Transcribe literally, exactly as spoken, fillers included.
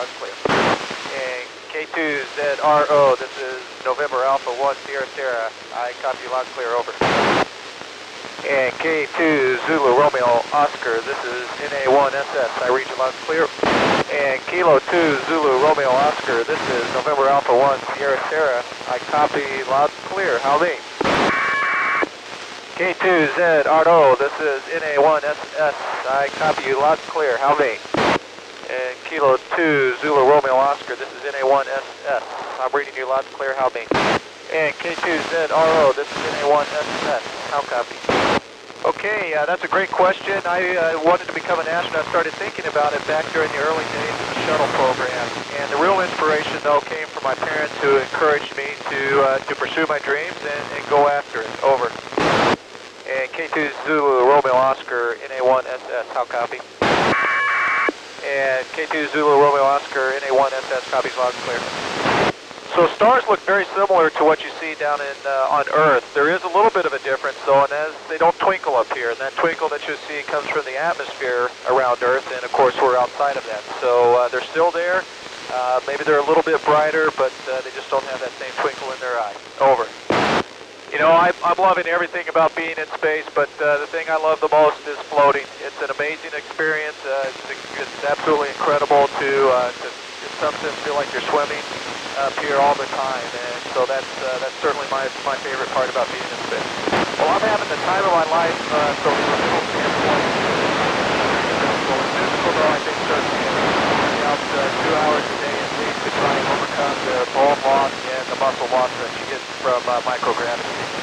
loud and clear. And K two Z R O, this is November Alpha one Sierra Sierra. I copy you loud and clear, over. And K two Zulu Romeo Oscar, this is N A one S S. I read you loud and clear. And Kilo two Zulu Romeo Oscar, this is November Alpha one Sierra Sierra. I copy loud and clear. How me? K two Z R O, this is N A one S S. I copy you loud and clear. How me? And Kilo two Zulu Romeo Oscar, this is N A one S S. I'm reading you loud and clear. How me? And K two Z R O, this is N A one S S. How copy? Okay, uh, that's a great question. I uh, wanted to become an astronaut, started thinking about it back during the early days of the shuttle program. And the real inspiration, though, came from my parents, who encouraged me to uh, to pursue my dreams and, and go after it. Over. And K two Zulu Romeo Oscar, N A one S S. How copy? And K two Zulu Romeo Oscar, N A one S S. Copies loud and clear. So stars look very similar to what you see down in uh, on Earth. There is a little bit of a difference, though, and as they don't twinkle up here. And that twinkle that you see comes from the atmosphere around Earth, and of course we're outside of that. So uh, they're still there. Uh, maybe they're a little bit brighter, but uh, they just don't have that same twinkle in their eye. Over. You know, I, I'm loving everything about being in space, but uh, the thing I love the most is floating. It's an amazing experience. Uh, it's, it's absolutely incredible to, uh, to, in some sense, feel like you're swimming up here all the time, and so that's uh, that's certainly my my favorite part about being in space. Well, I'm having the time of my life, uh, so from a mental standpoint, well, in physical though, I think certainly working out uh, two hours a day at least to try and overcome the bone loss and the muscle loss that you get from uh, microgravity.